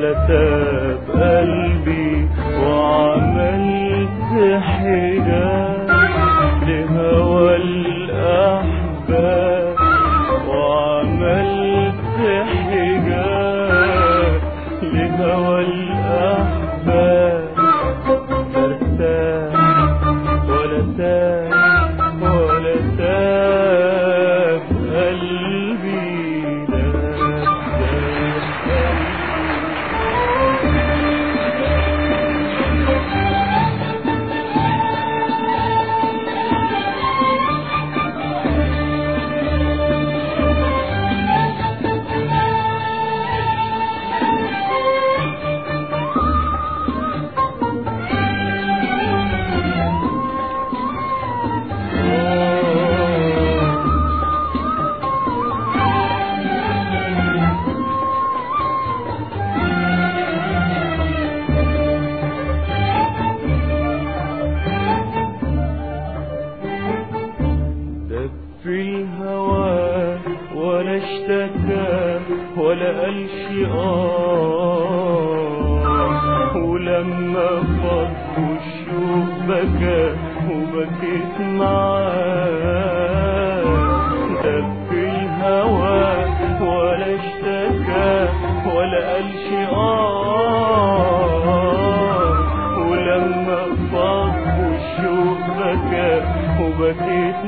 ولا تاب قلبي وعملت حجاب لهوى الأحباب، وعملت حجاب لهوى الأحباب. ترتاح ولا تاب ولا تاب قلبي في الهوى ولا اشتكى ولا قال شيء ولما فض الشوق بكى وبكيت معاه. في الهوى ولا اشتكى ولا قال شيء ولما فض الشوق بكى وبكيت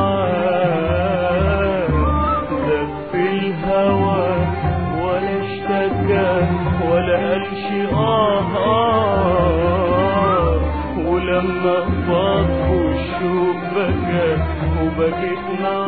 معاه. في الهوى ولا اشتكى ولا قال شيء ولما فض الشوق بكى وبكيت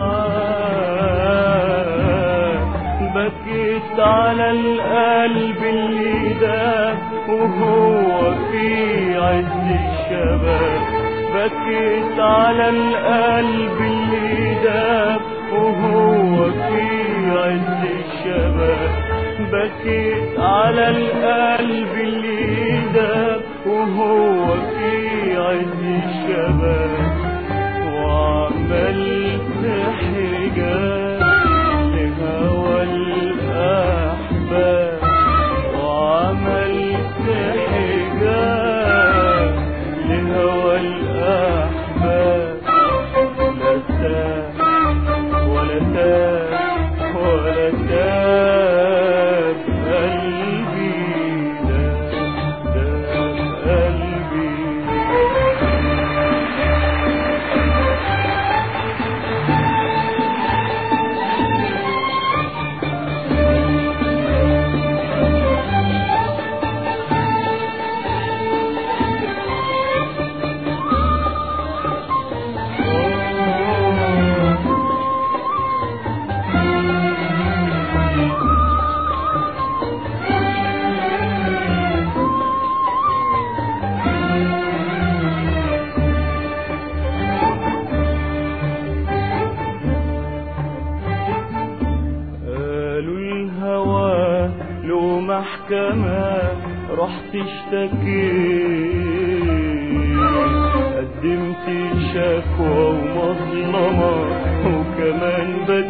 معاه. بكيت على القلب اللي داب وهو في عز الشباب. بكيت على القلب اللي داب وهو في عز الشباب. بكيت على القلب اللي داب وهو في عز الشباب. وعملت حجاب لهوى الأحباب. وعملت حجاب لهوى الأحباب. لا تاب ولا تاب ولا تاب قلبي داب قلبي. له محكمة رحت اشتكيت، قدمت شكوى ومظلمة وكمان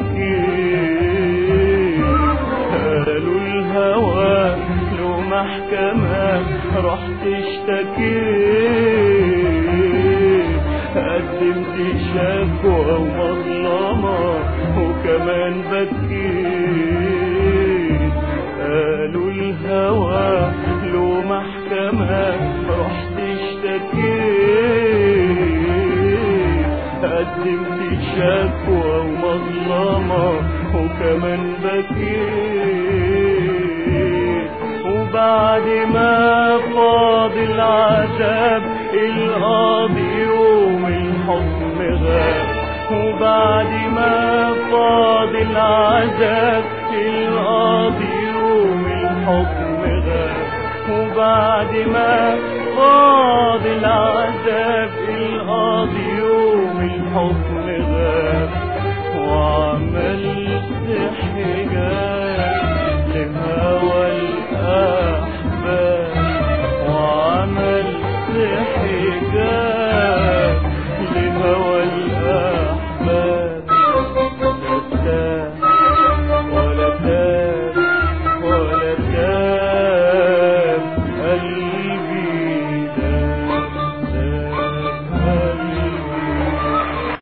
بكيت. قالوا الهوى له محكمة رحت اشتكيت، قدمت شكوى ومظلمة وكمان بكيت. قالوا الهوى له محكمة رحت اشتكيت، قدمت شكوى ومظلمة وكمان بكيت. وبعد ما فاض العذاب القاضي يوم الحكم غاب. وبعد ما فاض العذاب القاضي يوم الحكم غاب. وبعد ما فاض العذاب القاضي يوم الحكم غاب. وعملت حجاب